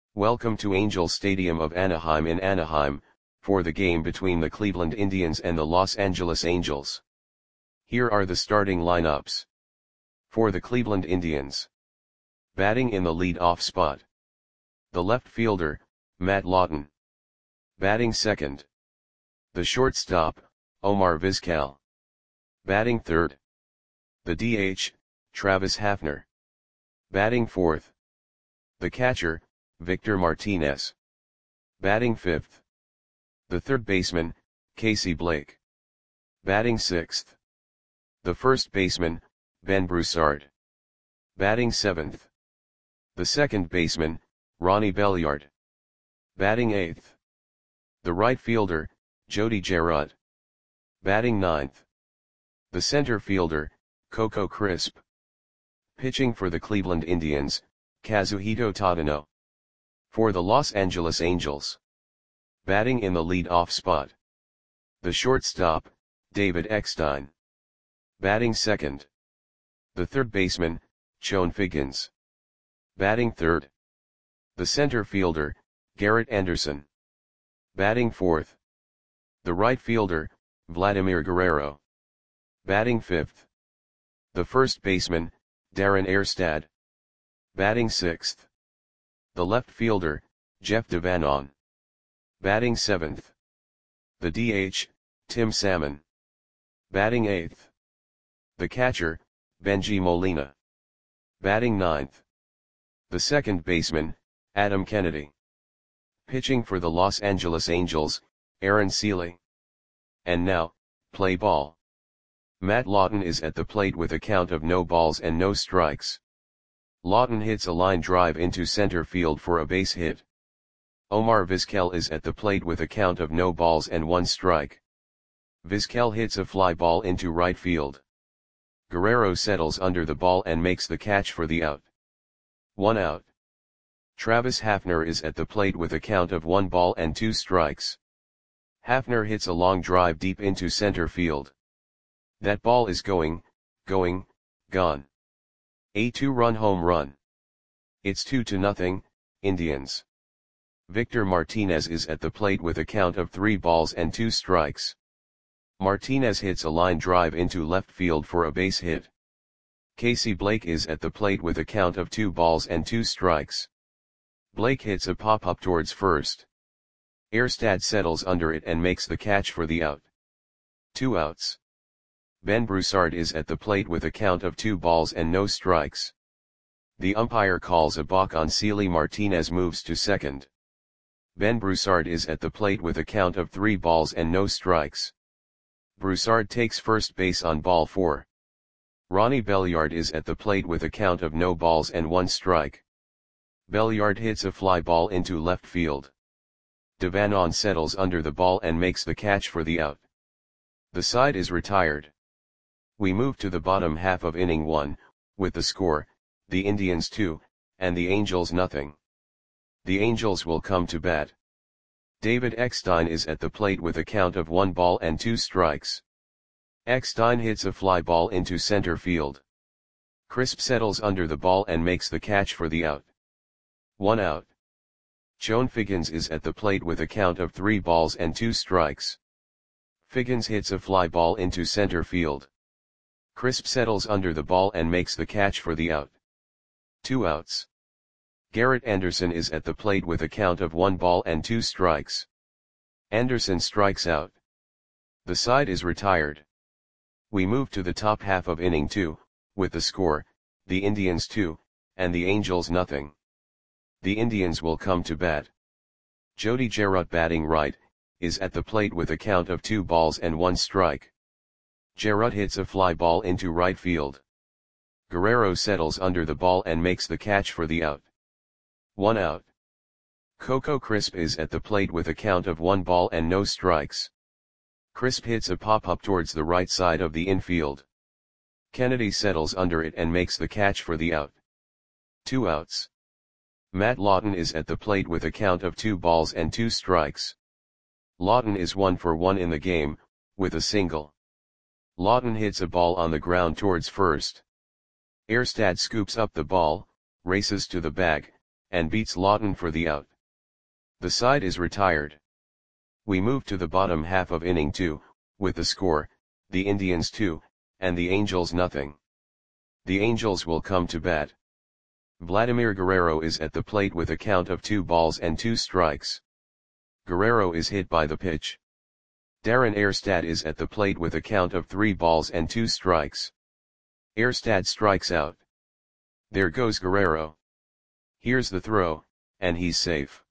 Welcome to Angels Stadium of Anaheim in Anaheim, for the game between the Cleveland Indians and the Los Angeles Angels. Here are the starting lineups. For the Cleveland Indians. Batting in the lead-off spot. The left fielder, Matt Lawton. Batting second. The shortstop, Omar Vizquel. Batting third. The DH, Travis Hafner. Batting fourth. The catcher, Victor Martinez. Batting fifth. The third baseman, Casey Blake. Batting sixth. The first baseman, Ben Broussard. Batting seventh. The second baseman, Ronnie Belliard. Batting eighth. The right fielder, Jody Gerard. Batting ninth. The center fielder, Coco Crisp. Pitching for the Cleveland Indians, Kazuhito Tadano. For the Los Angeles Angels. Batting in the lead-off spot. The shortstop, David Eckstein. Batting second. The third baseman, Chone Figgins. Batting third. The center fielder, Garrett Anderson. Batting fourth. The right fielder, Vladimir Guerrero. Batting fifth. The first baseman, Darren Erstad. Batting sixth. The left fielder, Jeff Devanon. Batting seventh. The DH, Tim Salmon. Batting eighth. The catcher, Benji Molina. Batting ninth. The second baseman, Adam Kennedy. Pitching for the Los Angeles Angels, Aaron Seeley. And now, play ball. Matt Lawton is at the plate with a count of no balls and no strikes. Lawton hits a line drive into center field for a base hit. Omar Vizquel is at the plate with a count of no balls and one strike. Vizquel hits a fly ball into right field. Guerrero settles under the ball and makes the catch for the out. 1 out. Travis Hafner is at the plate with a count of 1 ball and 2 strikes. Hafner hits a long drive deep into center field. That ball is gone. A 2-run home run. It's 2-0, Indians. Victor Martinez is at the plate with a count of 3 balls and 2 strikes. Martinez hits a line drive into left field for a base hit. Casey Blake is at the plate with a count of 2 balls and 2 strikes. Blake hits a pop-up towards first. Erstad settles under it and makes the catch for the out. 2 outs. Ben Broussard is at the plate with a count of 2 balls and no strikes. The umpire calls a balk on Seeley. Martinez moves to second. Ben Broussard is at the plate with a count of 3 balls and no strikes. Broussard takes first base on ball 4. Ronnie Belliard is at the plate with a count of no balls and 1 strike. Belliard hits a fly ball into left field. Devanon settles under the ball and makes the catch for the out. The side is retired. We move to the bottom half of inning 1, with the score, the Indians 2, and the Angels nothing. The Angels will come to bat. David Eckstein is at the plate with a count of 1 ball and 2 strikes. Eckstein hits a fly ball into center field. Crisp settles under the ball and makes the catch for the out. 1 out. Chone Figgins is at the plate with a count of 3 balls and 2 strikes. Figgins hits a fly ball into center field. Crisp settles under the ball and makes the catch for the out. 2 outs. Garrett Anderson is at the plate with a count of 1 ball and 2 strikes. Anderson strikes out. The side is retired. We move to the top half of inning 2, with the score, the Indians 2, and the Angels nothing. The Indians will come to bat. Jody Gerard, batting right, is at the plate with a count of 2 balls and 1 strike. Gerard hits a fly ball into right field. Guerrero settles under the ball and makes the catch for the out. 1 out. Coco Crisp is at the plate with a count of 1 ball and no strikes. Crisp hits a pop-up towards the right side of the infield. Kennedy settles under it and makes the catch for the out. 2 outs. Matt Lawton is at the plate with a count of 2 balls and 2 strikes. Lawton is 1 for 1 in the game, with a single. Lawton hits a ball on the ground towards first. Erstad scoops up the ball, races to the bag, and beats Lawton for the out. The side is retired. We move to the bottom half of inning 2, with the score, the Indians 2, and the Angels nothing. The Angels will come to bat. Vladimir Guerrero is at the plate with a count of 2 balls and 2 strikes. Guerrero is hit by the pitch. Darren Erstad is at the plate with a count of 3 balls and 2 strikes. Erstad strikes out. There goes Guerrero. Here's the throw, and he's safe.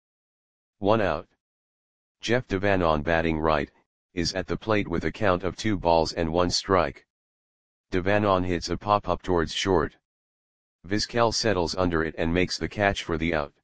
1 out. Jeff Devanon, batting right, is at the plate with a count of 2 balls and 1 strike. Devanon hits a pop-up towards short. Vizquel settles under it and makes the catch for the out.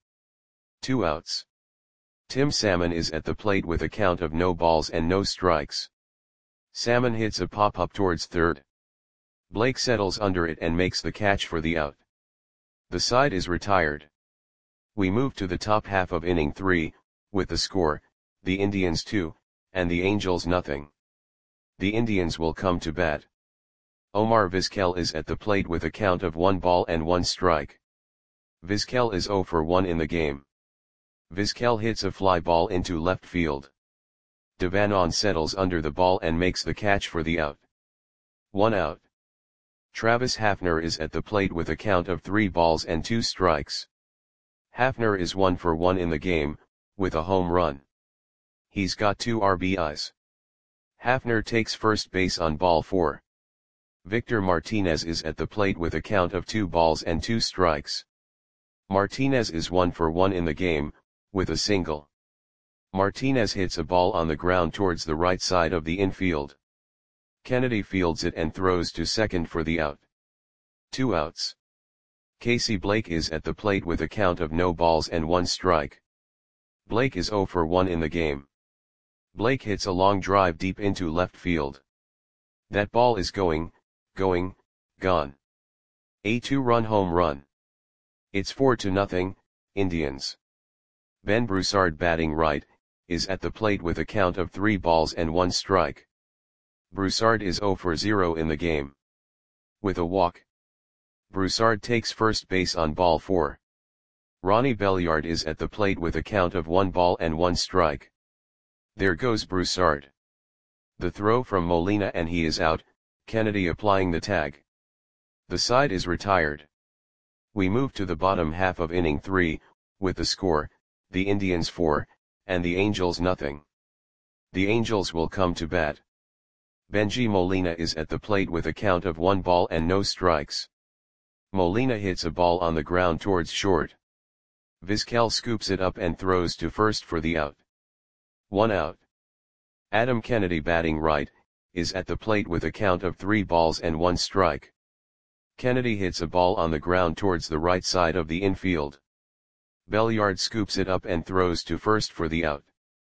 2 outs. Tim Salmon is at the plate with a count of no balls and no strikes. Salmon hits a pop-up towards third. Blake settles under it and makes the catch for the out. The side is retired. We move to the top half of inning 3, with the score, the Indians 2, and the Angels nothing. The Indians will come to bat. Omar Vizquel is at the plate with a count of 1 ball and 1 strike. Vizquel is 0 for 1 in the game. Vizquel hits a fly ball into left field. Devanon settles under the ball and makes the catch for the out. 1 out. Travis Hafner is at the plate with a count of 3 balls and 2 strikes. Hafner is 1 for 1 in the game, with a home run. He's got 2 RBIs. Hafner takes first base on ball 4. Victor Martinez is at the plate with a count of 2 balls and 2 strikes. Martinez is 1 for 1 in the game, with a single. Martinez hits a ball on the ground towards the right side of the infield. Kennedy fields it and throws to second for the out. 2 outs. Casey Blake is at the plate with a count of no balls and 1 strike. Blake is 0 for 1 in the game. Blake hits a long drive deep into left field. That ball is gone. A 2-run home run. It's 4-0, Indians. Ben Broussard, batting right, is at the plate with a count of 3 balls and 1 strike. Broussard is 0 for 0 in the game. With a walk. Broussard takes first base on ball 4. Ronnie Belliard is at the plate with a count of 1 ball and 1 strike. There goes Broussard. The throw from Molina and he is out, Kennedy applying the tag. The side is retired. We move to the bottom half of inning 3, with the score, the Indians 4, and the Angels nothing. The Angels will come to bat. Benji Molina is at the plate with a count of 1 ball and no strikes. Molina hits a ball on the ground towards short. Vizquel scoops it up and throws to first for the out. 1 out. Adam Kennedy, batting right, is at the plate with a count of 3 balls and 1 strike. Kennedy hits a ball on the ground towards the right side of the infield. Belliard scoops it up and throws to first for the out.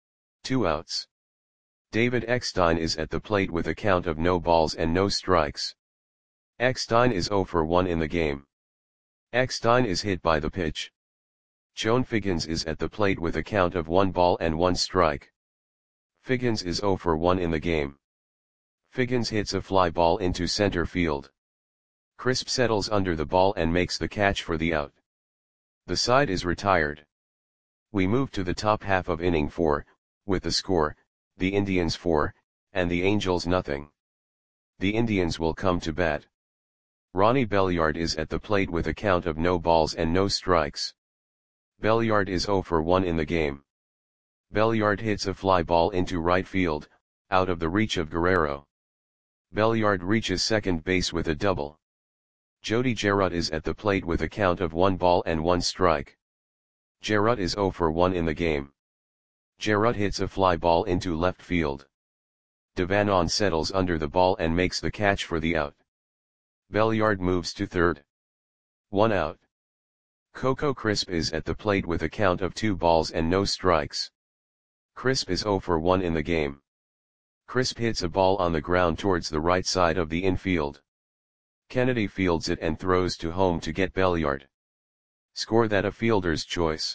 2 outs. David Eckstein is at the plate with a count of no balls and no strikes. Eckstein is 0 for 1 in the game. Eckstein is hit by the pitch. Joan Figgins is at the plate with a count of 1 ball and 1 strike. Figgins is 0 for 1 in the game. Figgins hits a fly ball into center field. Crisp settles under the ball and makes the catch for the out. The side is retired. We move to the top half of inning 4, with the score, the Indians 4, and the Angels nothing. The Indians will come to bat. Ronnie Belliard is at the plate with a count of no balls and no strikes. Belliard is 0 for 1 in the game. Belliard hits a fly ball into right field, out of the reach of Guerrero. Belliard reaches second base with a double. Jody Jarrett is at the plate with a count of 1 ball and 1 strike. Jarrett is 0 for 1 in the game. Jarrett hits a fly ball into left field. Devanon settles under the ball and makes the catch for the out. Belliard moves to third. 1 out. Coco Crisp is at the plate with a count of 2 balls and no strikes. Crisp is 0 for 1 in the game. Crisp hits a ball on the ground towards the right side of the infield. Kennedy fields it and throws to home to get Belliard. Score that a fielder's choice.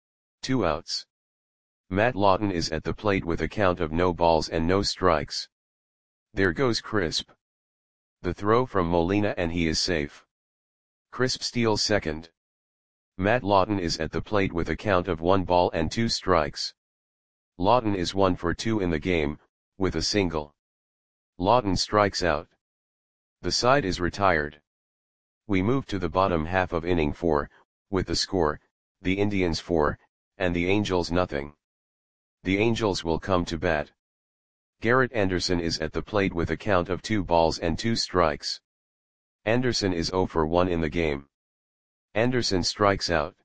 2 outs. Matt Lawton is at the plate with a count of no balls and no strikes. There goes Crisp. The throw from Molina and he is safe. Crisp steals second. Matt Lawton is at the plate with a count of 1 ball and 2 strikes. Lawton is 1 for 2 in the game, with a single. Lawton strikes out. The side is retired. We move to the bottom half of inning 4, with the score, the Indians 4, and the Angels nothing. The Angels will come to bat. Garrett Anderson is at the plate with a count of 2 balls and 2 strikes. Anderson is 0 for 1 in the game. Anderson strikes out.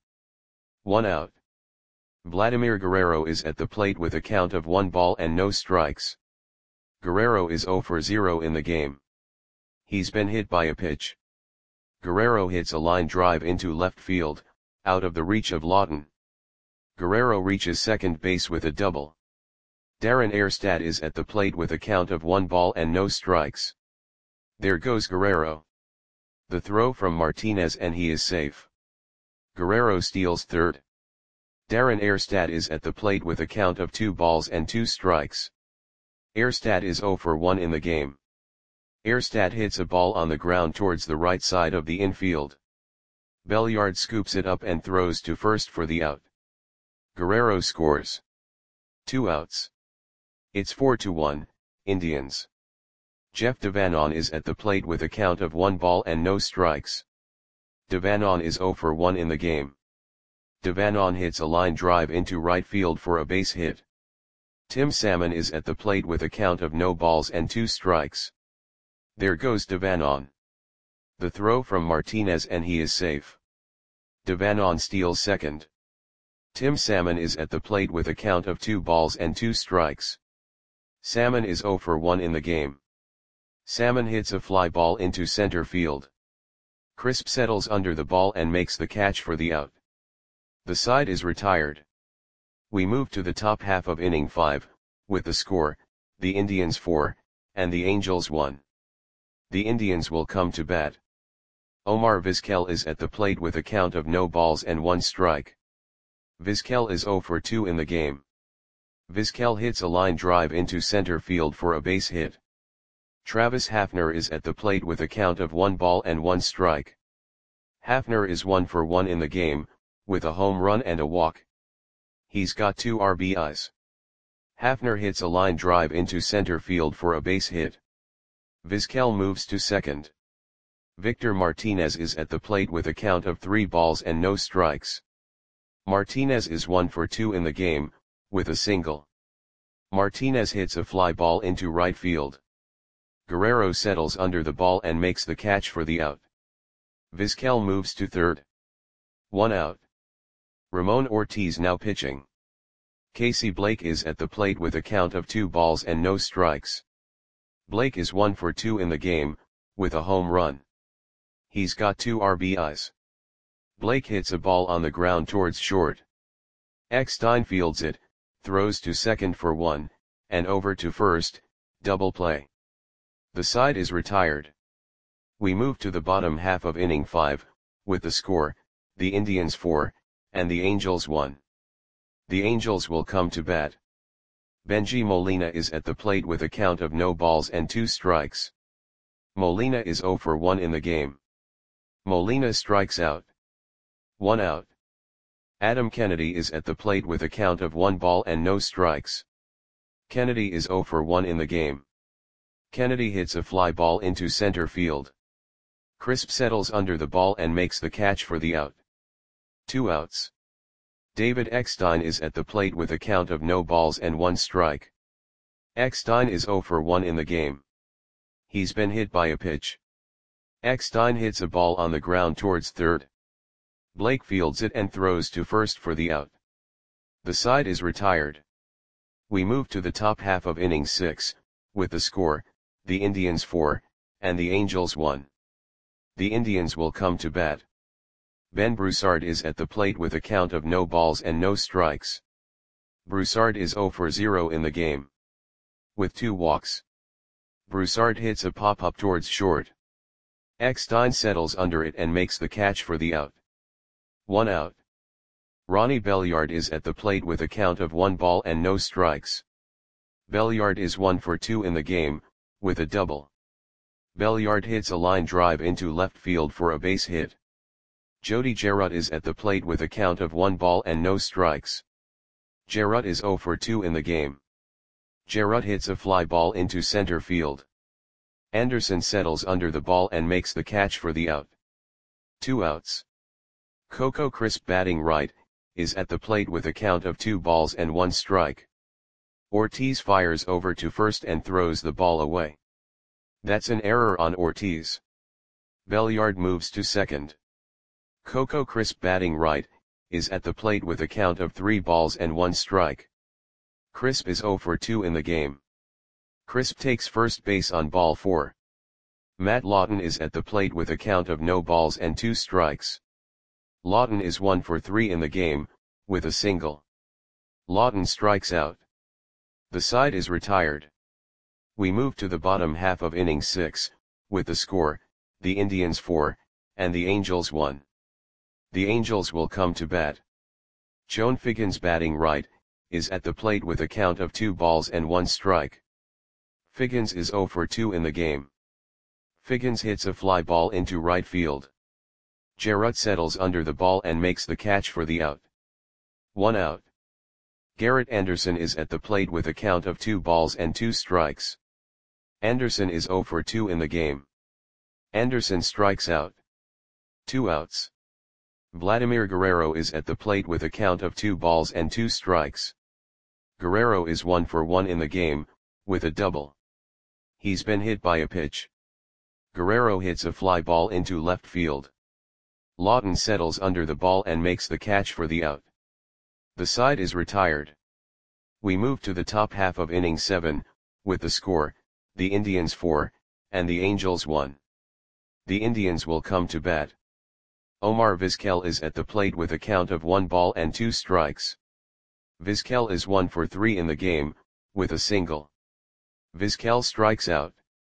1 out. Vladimir Guerrero is at the plate with a count of 1 ball and no strikes. Guerrero is 0 for 0 in the game. He's been hit by a pitch. Guerrero hits a line drive into left field, out of the reach of Lawton. Guerrero reaches second base with a double. Darren Erstad is at the plate with a count of 1 ball and no strikes. There goes Guerrero. The throw from Martinez and he is safe. Guerrero steals third. Darren Erstad is at the plate with a count of 2 balls and 2 strikes. Erstad is 0 for 1 in the game. Erstad hits a ball on the ground towards the right side of the infield. Belliard scoops it up and throws to first for the out. Guerrero scores. 2 outs. It's 4-1, Indians. Jeff Devanon is at the plate with a count of 1 ball and no strikes. Devanon is 0 for 1 in the game. Devanon hits a line drive into right field for a base hit. Tim Salmon is at the plate with a count of no balls and 2 strikes. There goes Devanon. The throw from Martinez and he is safe. Devanon steals second. Tim Salmon is at the plate with a count of 2 balls and 2 strikes. Salmon is 0 for 1 in the game. Salmon hits a fly ball into center field. Crisp settles under the ball and makes the catch for the out. The side is retired. We move to the top half of inning 5, with the score, the Indians 4, and the Angels 1. The Indians will come to bat. Omar Vizquel is at the plate with a count of no balls and 1 strike. Vizquel is 0 for 2 in the game. Vizquel hits a line drive into center field for a base hit. Travis Hafner is at the plate with a count of 1 ball and 1 strike. Hafner is 1 for 1 in the game, with a home run and a walk. He's got 2 RBIs. Hafner hits a line drive into center field for a base hit. Vizquel moves to second. Victor Martinez is at the plate with a count of 3 balls and no strikes. Martinez is 1 for 2 in the game, with a single. Martinez hits a fly ball into right field. Guerrero settles under the ball and makes the catch for the out. Vizquel moves to third. 1 out. Ramon Ortiz now pitching. Casey Blake is at the plate with a count of 2 balls and no strikes. Blake is 1 for 2 in the game, with a home run. He's got 2 RBIs. Blake hits a ball on the ground towards short. Eckstein fields it, throws to second for 1, and over to first, double play. The side is retired. We move to the bottom half of inning 5, with the score, the Indians 4, and the Angels 1. The Angels will come to bat. Benji Molina is at the plate with a count of no balls and 2 strikes. Molina is 0 for 1 in the game. Molina strikes out. 1 out. Adam Kennedy is at the plate with a count of 1 ball and no strikes. Kennedy is 0 for 1 in the game. Kennedy hits a fly ball into center field. Crisp settles under the ball and makes the catch for the out. 2 outs. David Eckstein is at the plate with a count of no balls and 1 strike. Eckstein is 0 for 1 in the game. He's been hit by a pitch. Eckstein hits a ball on the ground towards third. Blake fields it and throws to first for the out. The side is retired. We move to the top half of inning 6, with the score, the Indians 4, and the Angels 1. The Indians will come to bat. Ben Broussard is at the plate with a count of no balls and no strikes. Broussard is 0 for 0 in the game. With 2 walks. Broussard hits a pop-up towards short. Eckstein settles under it and makes the catch for the out. 1 out. Ronnie Belliard is at the plate with a count of 1 ball and no strikes. Belliard is 1 for 2 in the game, with a double. Belliard hits a line drive into left field for a base hit. Jody Jarrett is at the plate with a count of 1 ball and no strikes. Jarrett is 0 for 2 in the game. Jarrett hits a fly ball into center field. Anderson settles under the ball and makes the catch for the out. 2 outs. Coco Crisp batting right, is at the plate with a count of 2 balls and 1 strike. Ortiz fires over to first and throws the ball away. That's an error on Ortiz. Belliard moves to second. Coco Crisp batting right, is at the plate with a count of 3 balls and 1 strike. Crisp is 0 for 2 in the game. Crisp takes first base on ball 4. Matt Lawton is at the plate with a count of no balls and 2 strikes. Lawton is 1 for 3 in the game, with a single. Lawton strikes out. The side is retired. We move to the bottom half of inning 6, with the score, the Indians 4, and the Angels 1. The Angels will come to bat. Joan Figgins batting right, is at the plate with a count of 2 balls and 1 strike. Figgins is 0 for 2 in the game. Figgins hits a fly ball into right field. Jarrett settles under the ball and makes the catch for the out. 1 out. Garrett Anderson is at the plate with a count of 2 balls and 2 strikes. Anderson is 0 for 2 in the game. Anderson strikes out. 2 outs. Vladimir Guerrero is at the plate with a count of 2 balls and 2 strikes. Guerrero is 1 for 1 in the game, with a double. He's been hit by a pitch. Guerrero hits a fly ball into left field. Lawton settles under the ball and makes the catch for the out. The side is retired. We move to the top half of inning 7, with the score, the Indians 4, and the Angels 1. The Indians will come to bat. Omar Vizquel is at the plate with a count of 1 ball and 2 strikes. Vizquel is 1 for 3 in the game, with a single. Vizquel strikes out.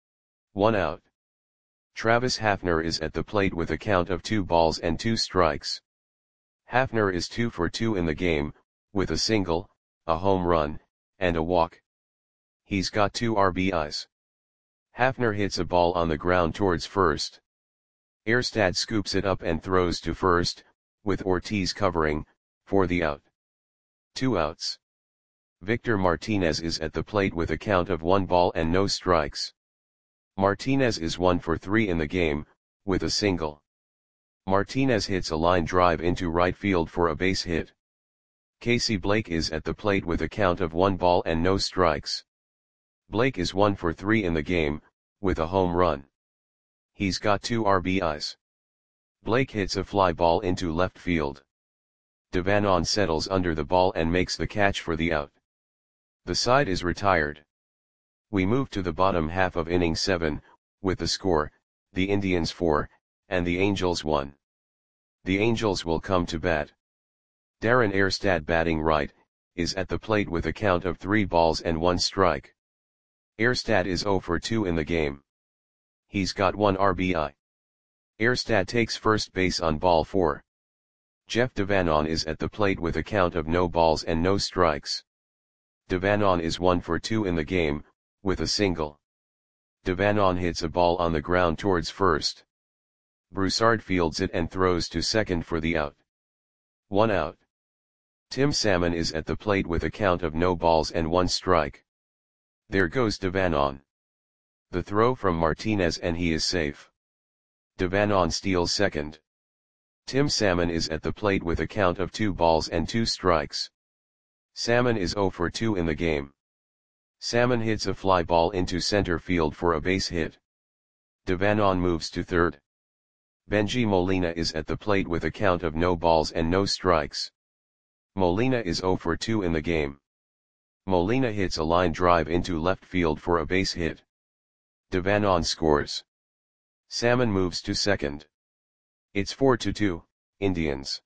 1 out. Travis Hafner is at the plate with a count of 2 balls and 2 strikes. Hafner is 2 for 2 in the game, with a single, a home run, and a walk. He's got 2 RBIs. Hafner hits a ball on the ground towards first. Erstad scoops it up and throws to first, with Ortiz covering, for the out. 2 outs. Victor Martinez is at the plate with a count of 1 ball and no strikes. Martinez is 1 for 3 in the game, with a single. Martinez hits a line drive into right field for a base hit. Casey Blake is at the plate with a count of 1 ball and no strikes. Blake is 1 for 3 in the game, with a home run. He's got 2 RBIs. Blake hits a fly ball into left field. Devanon settles under the ball and makes the catch for the out. The side is retired. We move to the bottom half of inning 7, with the score, the Indians 4, and the Angels 1. The Angels will come to bat. Darren Erstad batting right, is at the plate with a count of 3 balls and 1 strike. Erstad is 0 for 2 in the game. He's got 1 RBI. Erstad takes first base on ball 4. Jeff Devanon is at the plate with a count of no balls and no strikes. Devanon is 1 for 2 in the game, with a single. Devanon hits a ball on the ground towards first. Broussard fields it and throws to second for the out. 1 out. Tim Salmon is at the plate with a count of no balls and 1 strike. There goes Devanon. The throw from Martinez and he is safe. Devanon steals second. Tim Salmon is at the plate with a count of 2 balls and 2 strikes. Salmon is 0 for 2 in the game. Salmon hits a fly ball into center field for a base hit. Devanon moves to third. Benji Molina is at the plate with a count of no balls and no strikes. Molina is 0 for 2 in the game. Molina hits a line drive into left field for a base hit. Devanon scores. Salmon moves to second. It's 4-2, Indians.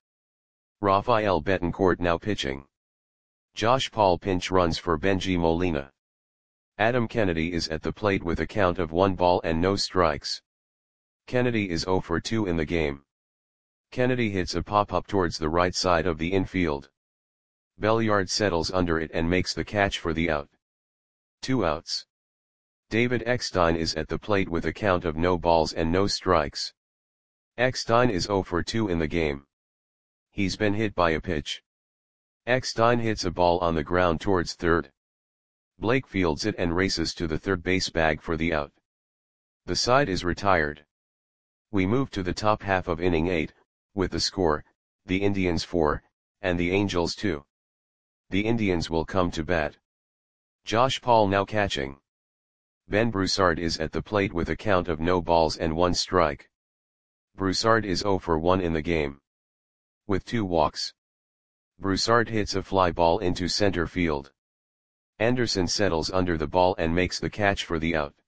Rafael Betancourt now pitching. Josh Paul pinch runs for Benji Molina. Adam Kennedy is at the plate with a count of 1 ball and no strikes. Kennedy is 0 for 2 in the game. Kennedy hits a pop-up towards the right side of the infield. Belliard settles under it and makes the catch for the out. 2 outs. David Eckstein is at the plate with a count of no balls and no strikes. Eckstein is 0 for 2 in the game. He's been hit by a pitch. Eckstein hits a ball on the ground towards third. Blake fields it and races to the third base bag for the out. The side is retired. We move to the top half of inning 8, with the score, the Indians 4, and the Angels 2. The Indians will come to bat. Josh Paul now catching. Ben Broussard is at the plate with a count of no balls and 1 strike. Broussard is 0 for 1 in the game. With 2 walks. Broussard hits a fly ball into center field. Anderson settles under the ball and makes the catch for the out.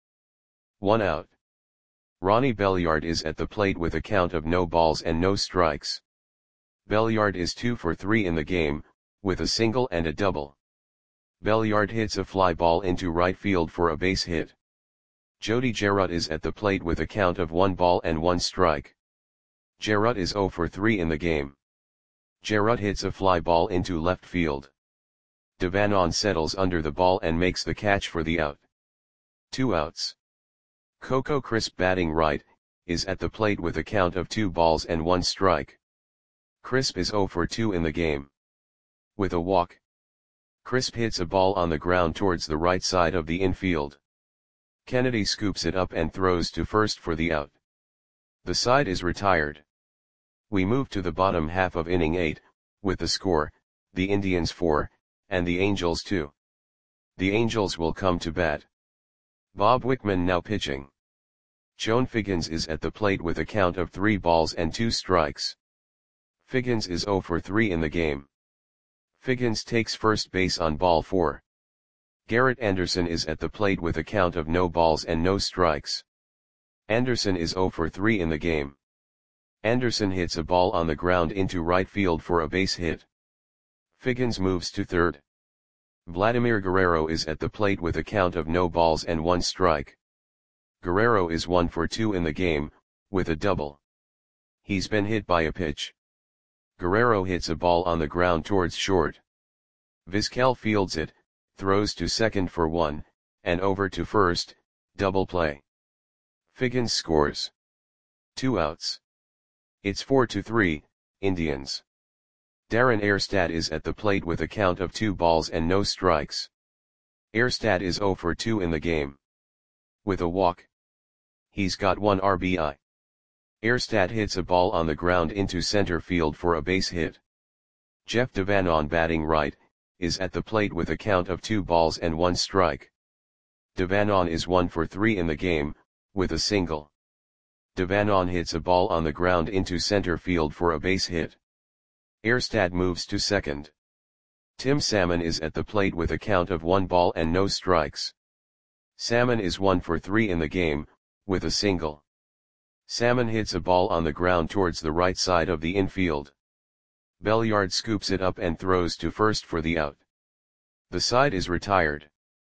1 out. Ronnie Belliard is at the plate with a count of no balls and no strikes. Belliard is 2 for 3 in the game, with a single and a double. Belliard hits a fly ball into right field for a base hit. Jody Jarrett is at the plate with a count of 1 ball and 1 strike. Jarrett is 0 for 3 in the game. Jarrett hits a fly ball into left field. Devanon settles under the ball and makes the catch for the out. 2 outs. Coco Crisp batting right, is at the plate with a count of 2 balls and 1 strike. Crisp is 0 for 2 in the game. With a walk. Crisp hits a ball on the ground towards the right side of the infield. Kennedy scoops it up and throws to first for the out. The side is retired. We move to the bottom half of inning 8, with the score, the Indians 4, and the Angels 2. The Angels will come to bat. Bob Wickman now pitching. Joan Figgins is at the plate with a count of 3 balls and 2 strikes. Figgins is 0 for 3 in the game. Figgins takes first base on ball 4. Garrett Anderson is at the plate with a count of no balls and no strikes. Anderson is 0 for 3 in the game. Anderson hits a ball on the ground into right field for a base hit. Figgins moves to third. Vladimir Guerrero is at the plate with a count of no balls and 1 strike. Guerrero is 1 for 2 in the game, with a double. He's been hit by a pitch. Guerrero hits a ball on the ground towards short. Vizquel fields it, throws to second for 1, and over to first, double play. Figgins scores. 2 outs. It's 4-3, Indians. Darren Erstad is at the plate with a count of 2 balls and no strikes. Erstad is 0 for 2 in the game. With a walk. He's got 1 RBI. Erstad hits a ball on the ground into center field for a base hit. Jeff Devanon batting right, is at the plate with a count of 2 balls and 1 strike. Devanon is 1 for 3 in the game, with a single. Devanon hits a ball on the ground into center field for a base hit. Erstad moves to second. Tim Salmon is at the plate with a count of 1 ball and no strikes. Salmon is 1 for 3 in the game, with a single. Salmon hits a ball on the ground towards the right side of the infield. Belliard scoops it up and throws to first for the out. The side is retired.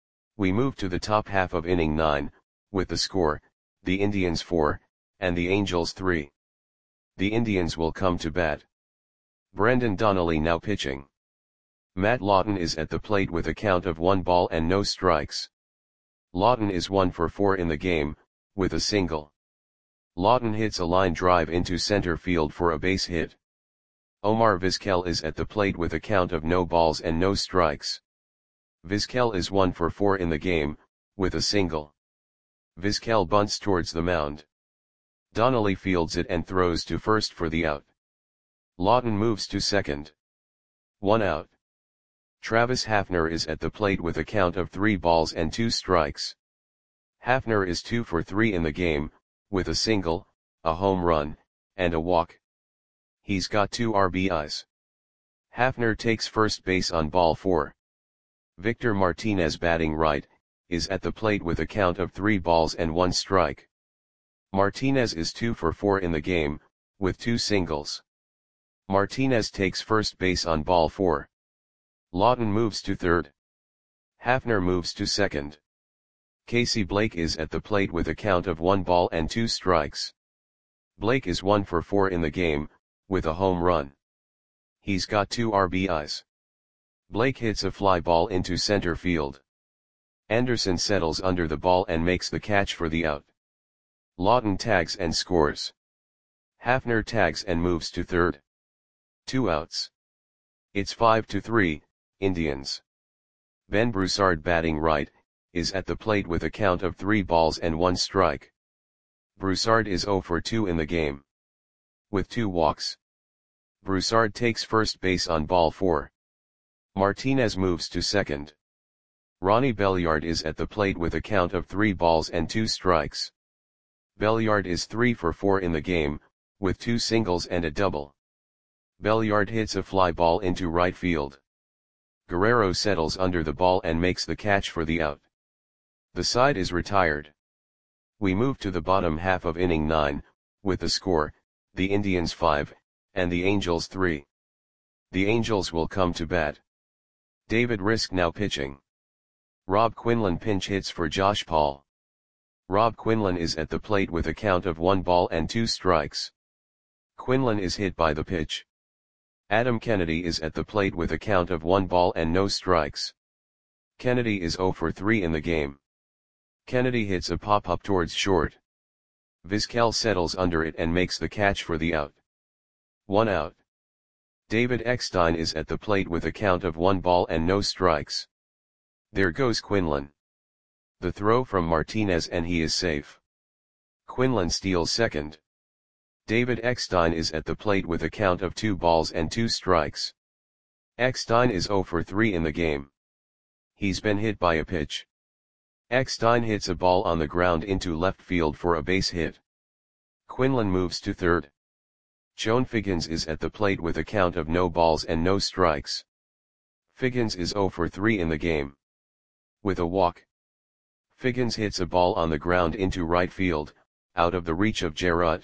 We move to the top half of inning 9, with the score, the Indians 4, and the Angels 3. The Indians will come to bat. Brendan Donnelly now pitching. Matt Lawton is at the plate with a count of 1 ball and no strikes. Lawton is 1 for 4 in the game, with a single. Lawton hits a line drive into center field for a base hit. Omar Vizquel is at the plate with a count of no balls and no strikes. Vizquel is 1 for 4 in the game, with a single. Vizquel bunts towards the mound. Donnelly fields it and throws to first for the out. Lawton moves to second. 1 out. Travis Hafner is at the plate with a count of 3 balls and 2 strikes. Hafner is 2 for 3 in the game, with a single, a home run, and a walk. He's got 2 RBIs. Hafner takes first base on ball 4. Victor Martinez batting right, is at the plate with a count of 3 balls and 1 strike. Martinez is 2 for 4 in the game, with 2 singles. Martinez takes first base on ball 4. Lawton moves to third. Hafner moves to second. Casey Blake is at the plate with a count of 1 ball and 2 strikes. Blake is 1 for 4 in the game, with a home run. He's got 2 RBIs. Blake hits a fly ball into center field. Anderson settles under the ball and makes the catch for the out. Lawton tags and scores. Hafner tags and moves to third. 2 outs. It's 5-3, Indians. Ben Broussard batting right, is at the plate with a count of 3 balls and 1 strike. Broussard is 0 for 2 in the game. With 2 walks. Broussard takes first base on ball 4. Martinez moves to second. Ronnie Belliard is at the plate with a count of 3 balls and 2 strikes. Belliard is 3 for 4 in the game, with 2 singles and a double. Belliard hits a fly ball into right field. Guerrero settles under the ball and makes the catch for the out. The side is retired. We move to the bottom half of inning 9, with the score, the Indians 5, and the Angels 3. The Angels will come to bat. David Risk now pitching. Rob Quinlan pinch hits for Josh Paul. Rob Quinlan is at the plate with a count of 1 ball and 2 strikes. Quinlan is hit by the pitch. Adam Kennedy is at the plate with a count of 1 ball and no strikes. Kennedy is 0 for 3 in the game. Kennedy hits a pop-up towards short. Vizquel settles under it and makes the catch for the out. 1 out. David Eckstein is at the plate with a count of 1 ball and no strikes. There goes Quinlan. The throw from Martinez and he is safe. Quinlan steals second. David Eckstein is at the plate with a count of 2 balls and 2 strikes. Eckstein is 0 for 3 in the game. He's been hit by a pitch. Eckstein hits a ball on the ground into left field for a base hit. Quinlan moves to third. Joan Figgins is at the plate with a count of no balls and no strikes. Figgins is 0 for 3 in the game. With a walk. Figgins hits a ball on the ground into right field, out of the reach of Gerard.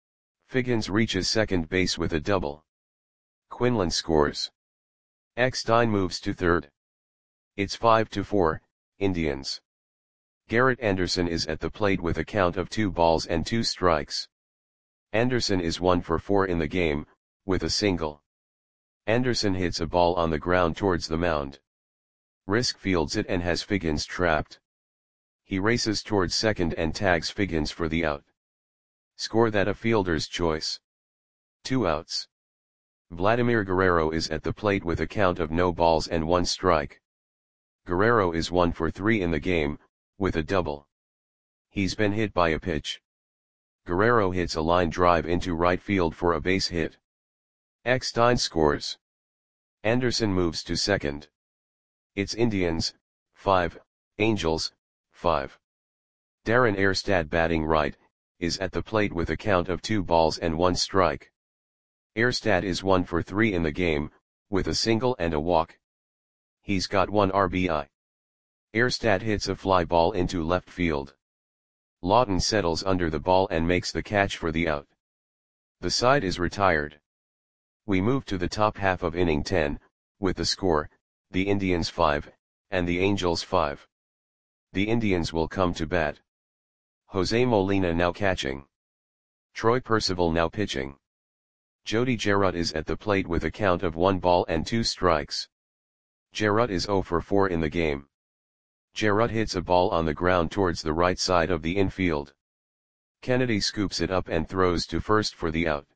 Figgins reaches second base with a double. Quinlan scores. Eckstein moves to third. It's 5-4, Indians. Garrett Anderson is at the plate with a count of 2 balls and 2 strikes. Anderson is 1 for 4 in the game, with a single. Anderson hits a ball on the ground towards the mound. Risk fields it and has Figgins trapped. He races towards second and tags Figgins for the out. Score that a fielder's choice. 2 outs. Vladimir Guerrero is at the plate with a count of no balls and 1 strike. Guerrero is 1 for 3 in the game, with a double. He's been hit by a pitch. Guerrero hits a line drive into right field for a base hit. Eckstein scores. Anderson moves to second. It's Indians, 5, Angels, 5. Darren Erstad batting right, is at the plate with a count of 2 balls and 1 strike. Erstad is 1 for 3 in the game, with a single and a walk. He's got 1 RBI. Erstad hits a fly ball into left field. Lawton settles under the ball and makes the catch for the out. The side is retired. We move to the top half of inning 10, with the score, the Indians 5, and the Angels 5. The Indians will come to bat. Jose Molina now catching. Troy Percival now pitching. Jody Gerard is at the plate with a count of 1 ball and 2 strikes. Gerard is 0 for 4 in the game. Gerard hits a ball on the ground towards the right side of the infield. Kennedy scoops it up and throws to first for the out.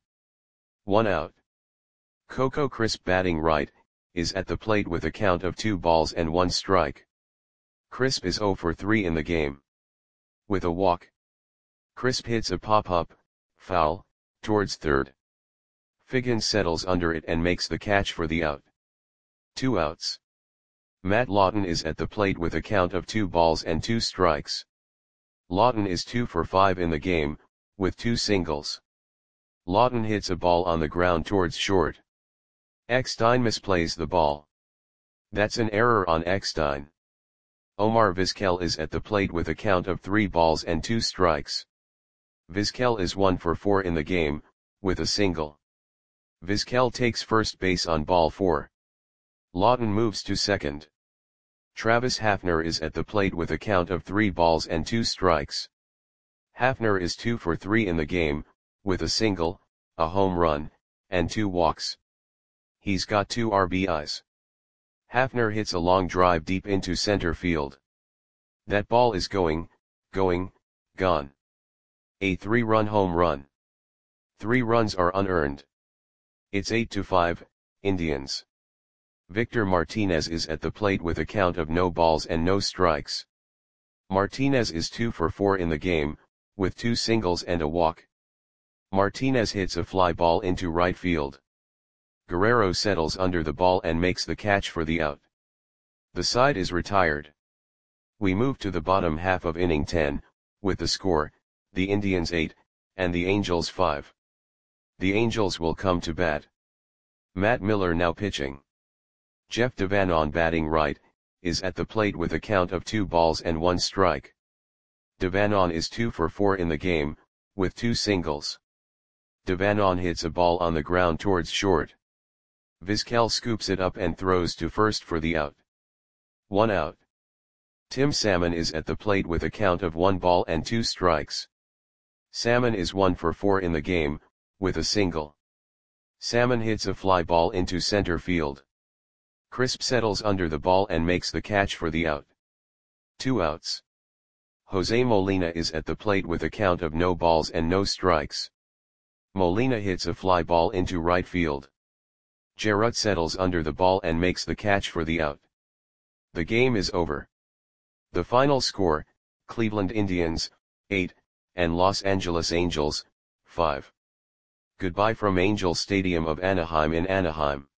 1 out. Coco Crisp batting right, is at the plate with a count of 2 balls and 1 strike. Crisp is 0 for 3 in the game. With a walk. Crisp hits a pop-up, foul, towards third. Figgins settles under it and makes the catch for the out. 2 outs. Matt Lawton is at the plate with a count of 2 balls and 2 strikes. Lawton is 2 for 5 in the game, with 2 singles. Lawton hits a ball on the ground towards short. Eckstein misplays the ball. That's an error on Eckstein. Omar Vizquel is at the plate with a count of 3 balls and 2 strikes. Vizquel is 1 for 4 in the game, with a single. Vizquel takes first base on ball 4. Lawton moves to second. Travis Hafner is at the plate with a count of 3 balls and 2 strikes. Hafner is 2 for 3 in the game, with a single, a home run, and 2 walks. He's got 2 RBIs. Hafner hits a long drive deep into center field. That ball is gone. A 3-run home run. 3 runs are unearned. It's 8-5, Indians. Victor Martinez is at the plate with a count of no balls and no strikes. Martinez is 2 for 4 in the game, with 2 singles and a walk. Martinez hits a fly ball into right field. Guerrero settles under the ball and makes the catch for the out. The side is retired. We move to the bottom half of inning 10, with the score, the Indians 8, and the Angels 5. The Angels will come to bat. Matt Miller now pitching. Jeff Devanon batting right, is at the plate with a count of 2 balls and 1 strike. Devanon is 2 for 4 in the game, with 2 singles. Devanon hits a ball on the ground towards short. Vizquel scoops it up and throws to first for the out. 1 out. Tim Salmon is at the plate with a count of 1 ball and 2 strikes. Salmon is 1 for 4 in the game, with a single. Salmon hits a fly ball into center field. Crisp settles under the ball and makes the catch for the out. 2 outs. Jose Molina is at the plate with a count of no balls and no strikes. Molina hits a fly ball into right field. Jarrett settles under the ball and makes the catch for the out. The game is over. The final score, Cleveland Indians, 8, and Los Angeles Angels, 5. Goodbye from Angel Stadium of Anaheim in Anaheim.